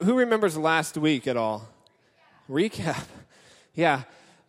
who remembers last week at all? Recap. Yeah.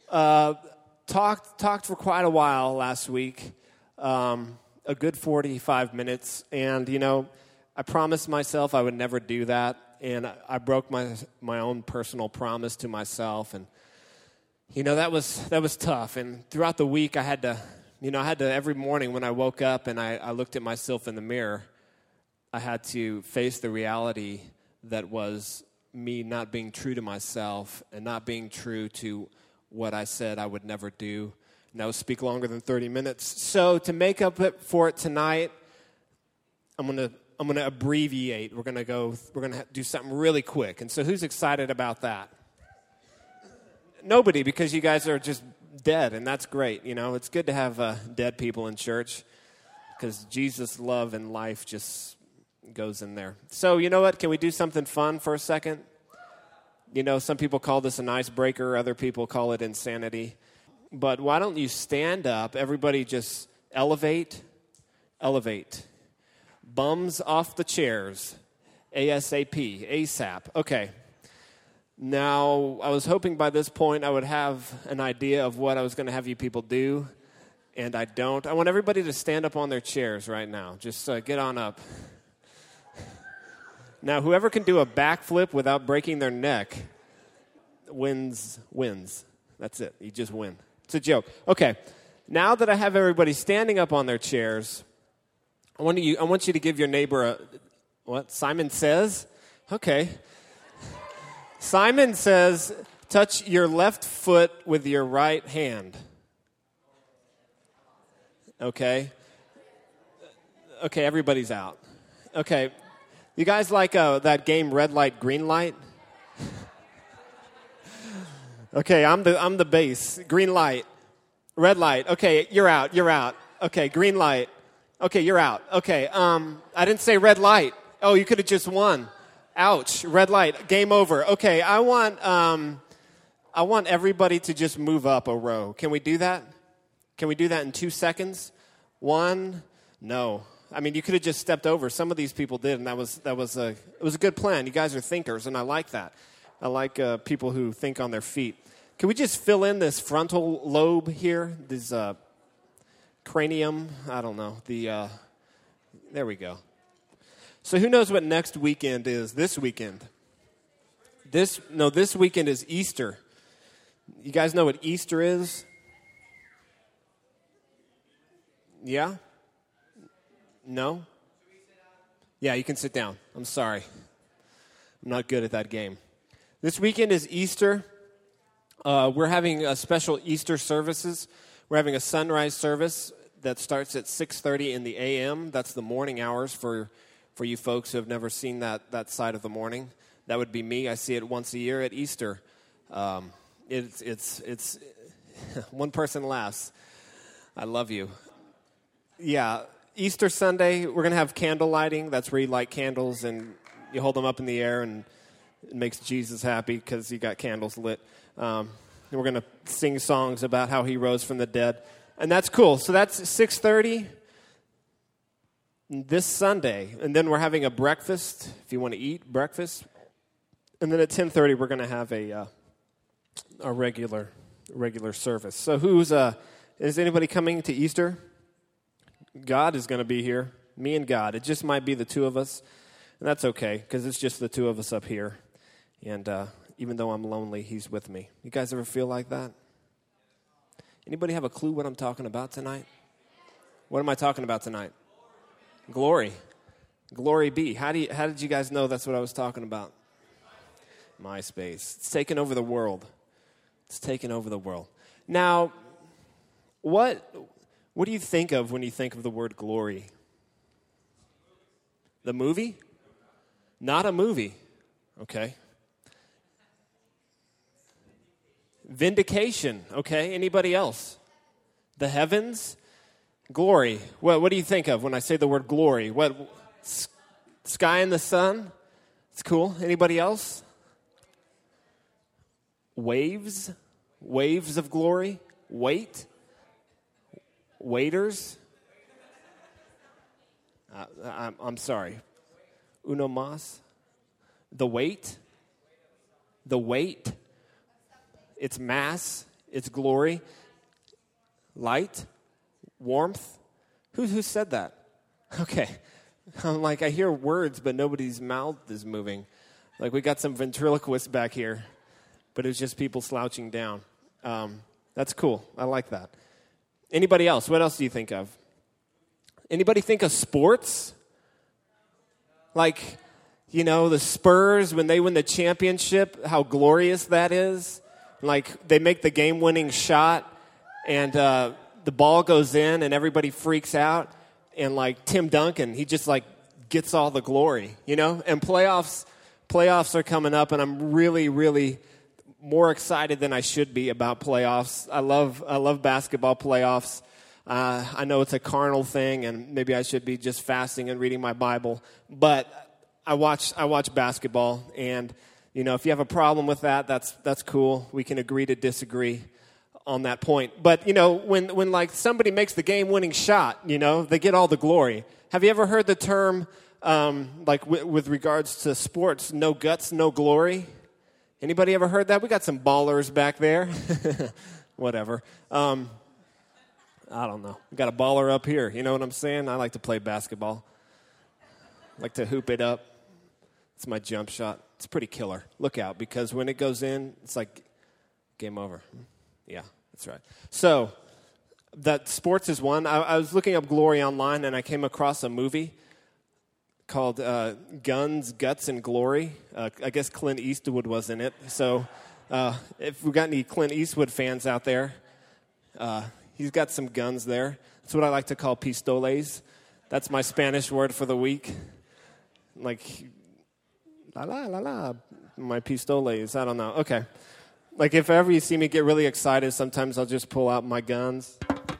Talked for quite a while last week, a good 45 minutes. And, I promised myself I would never do that. And I broke my own personal promise to myself. And, that was tough. And throughout the week, I had to every morning when I woke up and I looked at myself in the mirror, I had to face the reality that was me not being true to myself and not being true to what I said I would never do. And I would speak longer than 30 minutes. So to make up for it tonight, I'm gonna abbreviate. We're gonna do something really quick. And so who's excited about that? Nobody, because you guys are just dead, and that's great. It's good to have dead people in church because Jesus' love and life just goes in there. So you know what? Can we do something fun for a second? Some people call this an icebreaker. Other people call it insanity. But why don't you stand up? Everybody just elevate. Bums off the chairs. ASAP. Okay. Now, I was hoping by this point I would have an idea of what I was going to have you people do, and I don't. I want everybody to stand up on their chairs right now. Just get on up. Now, whoever can do a backflip without breaking their neck wins. That's it. You just win. It's a joke. Okay. Now that I have everybody standing up on their chairs, I want you to give your neighbor what Simon says? Okay. Simon says, touch your left foot with your right hand. Okay. Okay, everybody's out. Okay. You guys like that game Red Light, Green Light? Okay, I'm the base. Green light. Red light. Okay, you're out. Okay, green light. Okay, you're out. Okay, I didn't say red light. Oh, you could have just won. Ouch. Red light. Game over. Okay, I want everybody to just move up a row. Can we do that? Can we do that in 2 seconds? 1. No. I mean, you could have just stepped over. Some of these people did, and it was a good plan. You guys are thinkers, and I like that. I like people who think on their feet. Can we just fill in this frontal lobe here? This cranium? I don't know. There we go. So who knows what next weekend is? This weekend. This weekend is Easter. You guys know what Easter is? Yeah? No? Yeah, you can sit down. I'm sorry. I'm not good at that game. This weekend is Easter. We're having a special Easter services. We're having a sunrise service that starts at 6:30 in the a.m. That's the morning hours for you folks who have never seen that side of the morning. That would be me. I see it once a year at Easter. It's one person laughs. I love you. Yeah, Easter Sunday, we're going to have candle lighting. That's where you light candles and you hold them up in the air and it makes Jesus happy because you got candles lit. And we're going to sing songs about how he rose from the dead. And that's cool. So that's 6:30 this Sunday. And then we're having a breakfast, if you want to eat breakfast. And then at 10:30, we're going to have a regular service. So is anybody coming to Easter? God is going to be here. Me and God. It just might be the two of us. And that's okay, because it's just the two of us up here. And even though I'm lonely, he's with me. You guys ever feel like that? Anybody have a clue what I'm talking about tonight? What am I talking about tonight? Glory. Glory be. How did you guys know that's what I was talking about? MySpace. It's taken over the world. It's taken over the world. Now, what do you think of when you think of the word glory? The movie? Not a movie. Okay. Vindication. Okay. Anybody else? The heavens? Glory. What do you think of when I say the word glory? What? Sky and the sun? It's cool. Anybody else? Waves? Waves of glory? Weight? Waiters? I'm sorry. Uno mas? The weight? the weight, its mass, its glory, light, warmth. Who said that? Okay. I'm like, I hear words, but nobody's mouth is moving. Like we got some ventriloquists back here, but it's just people slouching down. That's cool. I like that. Anybody else? What else do you think of? Anybody think of sports? Like, you know, the Spurs, when they win the championship, how glorious that is. Like, they make the game-winning shot, and the ball goes in, and everybody freaks out. And, like, Tim Duncan, he just, like, gets all the glory, you know? And playoffs are coming up, and I'm really, really more excited than I should be about playoffs. I love basketball playoffs. I know it's a carnal thing, and maybe I should be just fasting and reading my Bible. But I watch basketball, and you know, if you have a problem with that, that's cool. We can agree to disagree on that point. But you know, when like somebody makes the game-winning shot, you know, they get all the glory. Have you ever heard the term, with regards to sports, no guts, no glory? Anybody ever heard that? We got some ballers back there. Whatever. I don't know. We got a baller up here. You know what I'm saying? I like to play basketball. I like to hoop it up. It's my jump shot. It's pretty killer. Look out, because when it goes in, it's like game over. Yeah, that's right. So that sports is one. I was looking up glory online, and I came across a movie called Guns, Guts, and Glory. I guess Clint Eastwood was in it. So if we got any Clint Eastwood fans out there, he's got some guns there. That's what I like to call pistoles. That's my Spanish word for the week. Like, la la la la, my pistoles. I don't know. Okay. Like, if ever you see me get really excited, sometimes I'll just pull out my guns.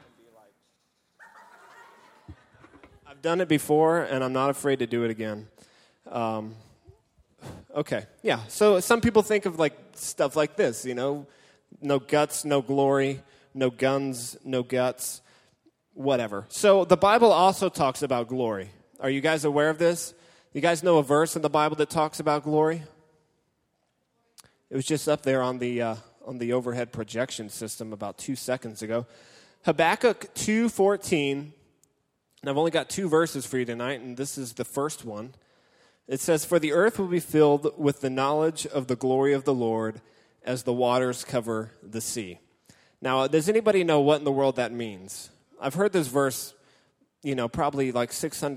I've done it before, and I'm not afraid to do it again. Okay, yeah. So some people think of, like, stuff like this, you know. No guts, no glory, no guns, no guts, whatever. So the Bible also talks about glory. Are you guys aware of this? You guys know a verse in the Bible that talks about glory? It was just up there on the overhead projection system about 2 seconds ago. Habakkuk 2:14. And I've only got 2 verses for you tonight, and this is the first one. It says, "For the earth will be filled with the knowledge of the glory of the Lord as the waters cover the sea." Now, does anybody know what in the world that means? I've heard this verse, you know, probably like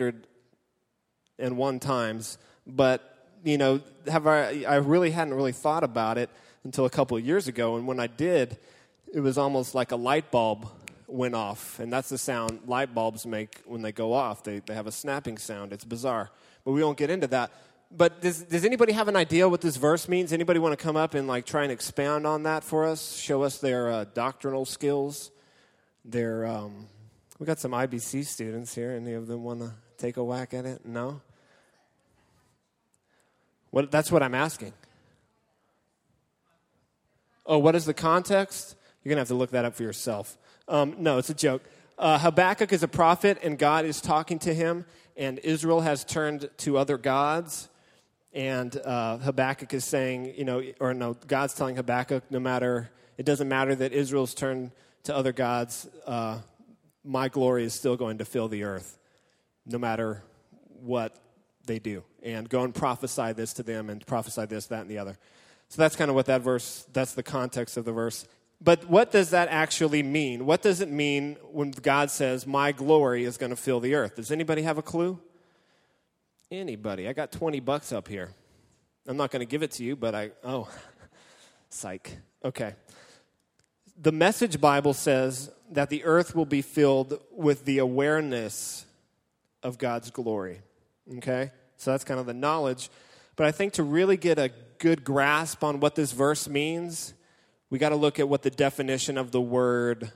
601 times, but, you know, I really hadn't really thought about it until a couple of years ago, and when I did, it was almost like a light bulb went off, and that's the sound light bulbs make when they go off. They have a snapping sound. It's bizarre, but we won't get into that. But does anybody have an idea what this verse means? Anybody want to come up and like try and expound on that for us? Show us their doctrinal skills. We got some IBC students here. Any of them want to take a whack at it? No? That's what I'm asking. Oh, what is the context? You're going to have to look that up for yourself. No, it's a joke. Habakkuk is a prophet, and God is talking to him, and Israel has turned to other gods. And Habakkuk is saying, God's telling Habakkuk, it doesn't matter that Israel's turned to other gods, my glory is still going to fill the earth, no matter what they do. And go and prophesy this to them, and prophesy this, that, and the other. So that's kind of what that's the context of the verse. But what does that actually mean? What does it mean when God says, my glory is going to fill the earth? Does anybody have a clue? Anybody? I got $20 up here. I'm not going to give it to you, but psych. Okay. The Message Bible says that the earth will be filled with the awareness of God's glory. Okay? So that's kind of the knowledge. But I think to really get a good grasp on what this verse means, we got to look at what the definition of the word.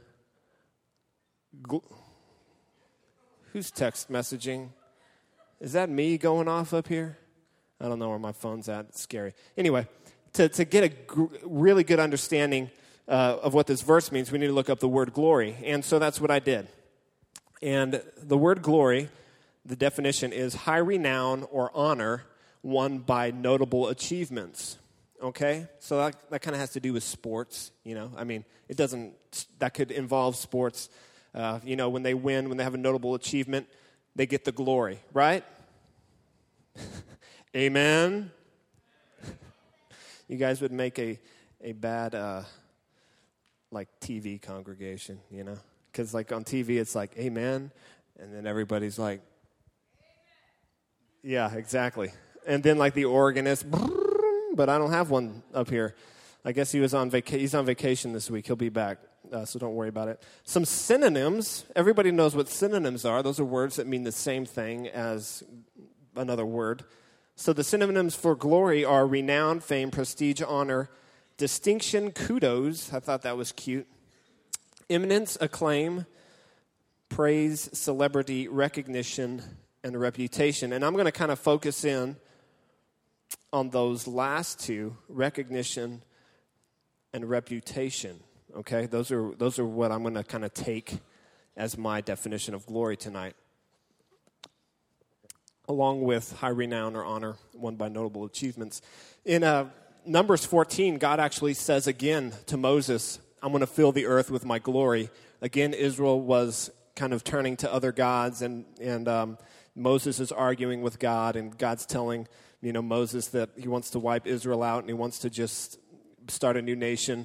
Who's text messaging? Is that me going off up here? I don't know where my phone's at. It's scary. Anyway, to get a really good understanding of what this verse means, we need to look up the word glory. And so that's what I did. And the word glory, the definition is high renown or honor won by notable achievements. Okay? So that kind of has to do with sports, I mean, that could involve sports. When they win, when they have a notable achievement, they get the glory, right? Amen? You guys would make a bad, TV congregation, Because, on TV, it's like, amen, and then everybody's like, yeah, exactly. And then, the organist, but I don't have one up here. I guess he's on vacation this week. He'll be back, so don't worry about it. Some synonyms. Everybody knows what synonyms are. Those are words that mean the same thing as another word. So the synonyms for glory are renown, fame, prestige, honor, distinction, kudos. I thought that was cute. Eminence, acclaim, praise, celebrity, recognition, and reputation. And I'm going to kind of focus in on those last two, recognition and reputation. Okay? Those are what I'm going to kind of take as my definition of glory tonight, along with high renown or honor won by notable achievements. In Numbers 14, God actually says again to Moses, I'm going to fill the earth with my glory. Again, Israel was kind of turning to other gods, and Moses is arguing with God, and God's telling Moses that he wants to wipe Israel out, and he wants to just start a new nation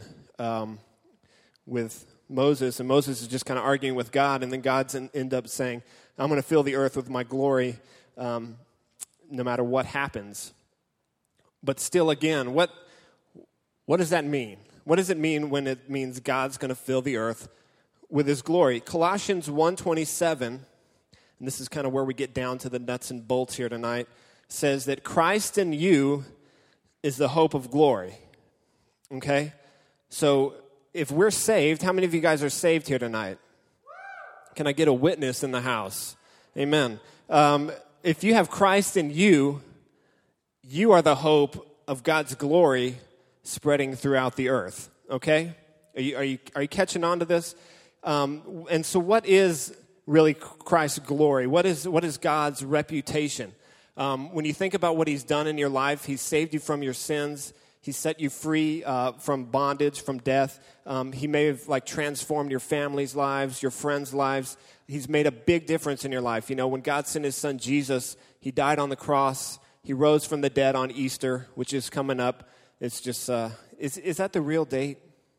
with Moses. And Moses is just kind of arguing with God, and then God's end up saying, I'm going to fill the earth with my glory no matter what happens. But still, again, what does that mean? What does it mean when it means God's going to fill the earth with his glory? Colossians 1:27, and this is kind of where we get down to the nuts and bolts here tonight, says that Christ in you is the hope of glory. Okay? So if we're saved, how many of you guys are saved here tonight? Can I get a witness in the house? Amen. If you have Christ in you, you are the hope of God's glory spreading throughout the earth. Okay? Are you catching on to this? And so what is really Christ's glory? What is God's reputation? When you think about what he's done in your life, he's saved you from your sins. He set you free from bondage, from death. He may have transformed your family's lives, your friends' lives. He's made a big difference in your life. When God sent his son Jesus, he died on the cross. He rose from the dead on Easter, which is coming up. It's just, is that the real date?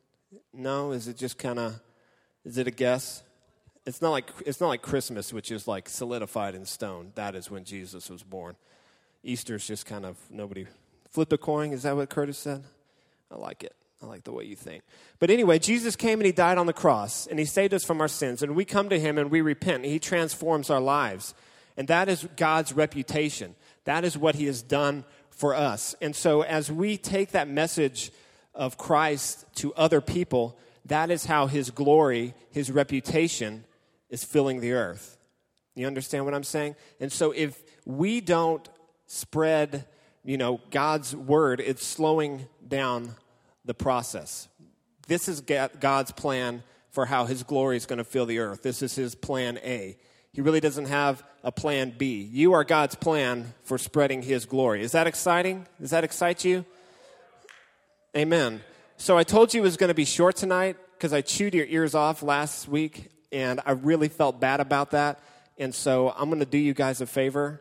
No? Is it just is it a guess? It's not like Christmas, which is solidified in stone. That is when Jesus was born. Easter's just nobody. Flip a coin, is that what Curtis said? I like it. I like the way you think. But anyway, Jesus came and he died on the cross, and he saved us from our sins, and we come to him and we repent, and he transforms our lives. And that is God's reputation. That is what he has done for us. And so as we take that message of Christ to other people, that is how his glory, his reputation is filling the earth. You understand what I'm saying? And so if we don't spread, God's word, it's slowing down the process. This is God's plan for how his glory is going to fill the earth. This is his plan A. He really doesn't have a plan B. You are God's plan for spreading his glory. Is that exciting? Does that excite you? Amen. So I told you it was going to be short tonight because I chewed your ears off last week, and I really felt bad about that. And so I'm going to do you guys a favor,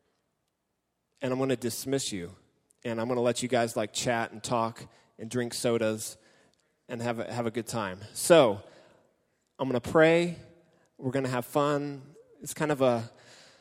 and I'm going to dismiss you. And I'm going to let you guys chat and talk and drink sodas and have a good time. So I'm going to pray. We're going to have fun. It's kind of an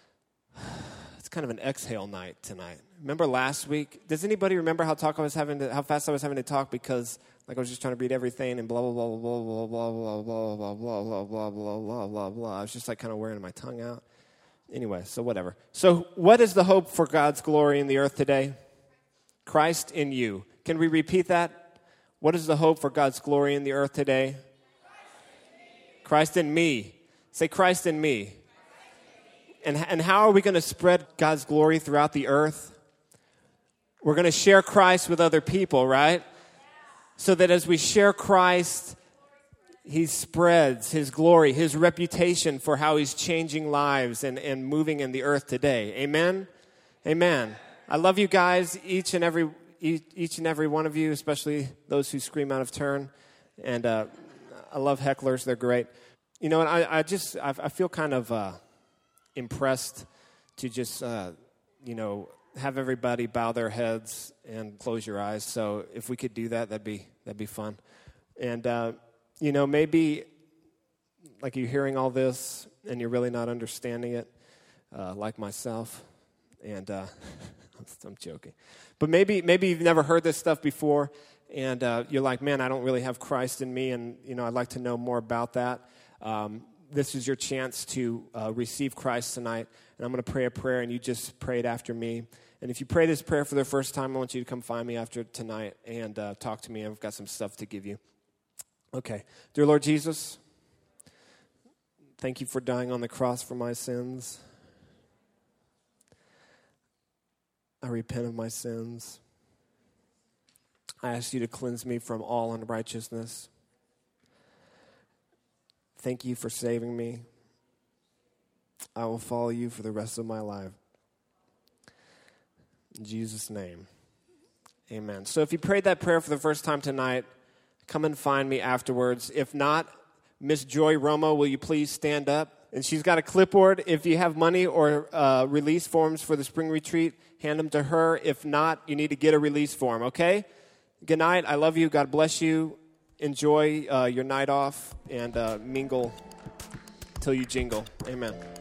exhale night tonight. Remember last week? Does anybody remember how fast I was having to talk because I was just trying to read everything and blah blah blah blah blah blah blah blah blah blah blah blah blah blah blah. I was just kind of wearing my tongue out. Anyway, so whatever. So what is the hope for God's glory in the earth today? Christ in you. Can we repeat that? What is the hope for God's glory in the earth today? Christ in me. Say Christ in me. And how are we going to spread God's glory throughout the earth? We're going to share Christ with other people, right? So that as we share Christ, he spreads his glory, his reputation for how he's changing lives and moving in the earth today. Amen? Amen. I love you guys, each and every each and every one of you, especially those who scream out of turn. And I love hecklers. They're great. You know, and I feel kind of impressed to just, have everybody bow their heads and close your eyes. So if we could do that, that'd be fun. And, maybe like you're hearing all this and you're really not understanding it, like myself. And I'm joking. But maybe you've never heard this stuff before, and you're like, man, I don't really have Christ in me, and, I'd like to know more about that. This is your chance to receive Christ tonight, and I'm going to pray a prayer, and you just pray it after me. And if you pray this prayer for the first time, I want you to come find me after tonight and talk to me. I've got some stuff to give you. Okay. Dear Lord Jesus, thank you for dying on the cross for my sins. I repent of my sins. I ask you to cleanse me from all unrighteousness. Thank you for saving me. I will follow you for the rest of my life. In Jesus' name, amen. So if you prayed that prayer for the first time tonight, come and find me afterwards. If not, Miss Joy Romo, will you please stand up? And she's got a clipboard. If you have money or release forms for the spring retreat, hand them to her. If not, you need to get a release form, okay? Good night. I love you. God bless you. Enjoy your night off and mingle till you jingle. Amen.